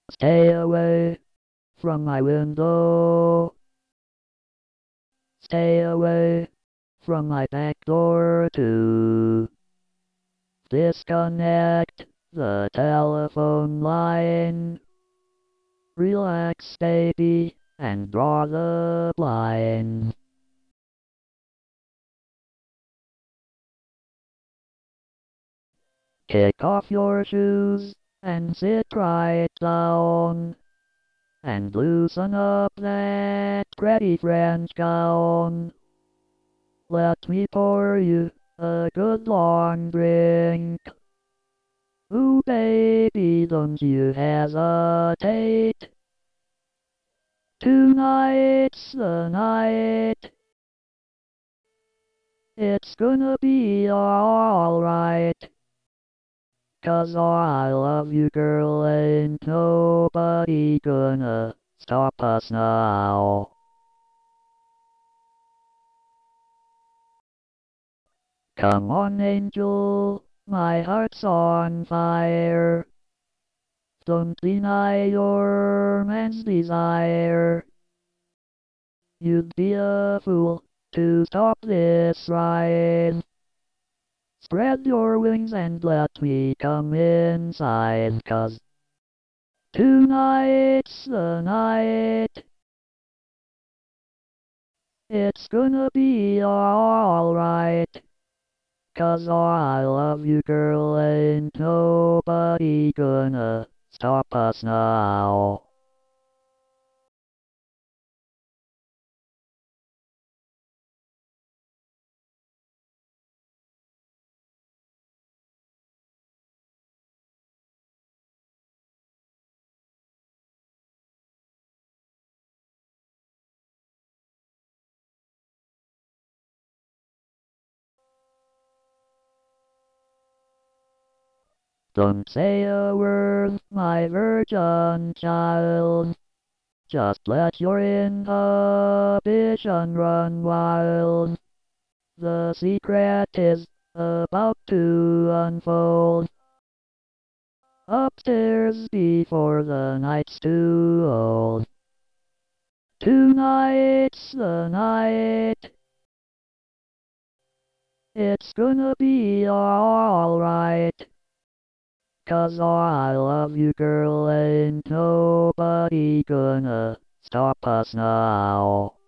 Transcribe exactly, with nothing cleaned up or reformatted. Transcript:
Stay away from my window. Stay away from my back door too. Disconnect the telephone line. Relax, baby, and draw the blind. Kick off your shoes and sit right down. And loosen up that pretty French gown. Let me pour you a good long drink. Ooh, baby, don't you hesitate. Tonight's the night. It's gonna be alright. 'Cause I love you, girl, ain't nobody gonna stop us now. Come on, angel, my heart's on fire. Don't deny your man's desire. You'd be a fool to stop this ride. Spread your wings and let me come inside, 'cause tonight's the night. It's gonna be alright. 'Cause I love you, girl, ain't nobody gonna stop us now. Don't say a word, my virgin child. Just let your inhibition run wild. The secret is about to unfold. Upstairs before the night's too old. Tonight's the night. It's gonna be alright. 'Cause I love you, girl, ain't nobody gonna stop us now.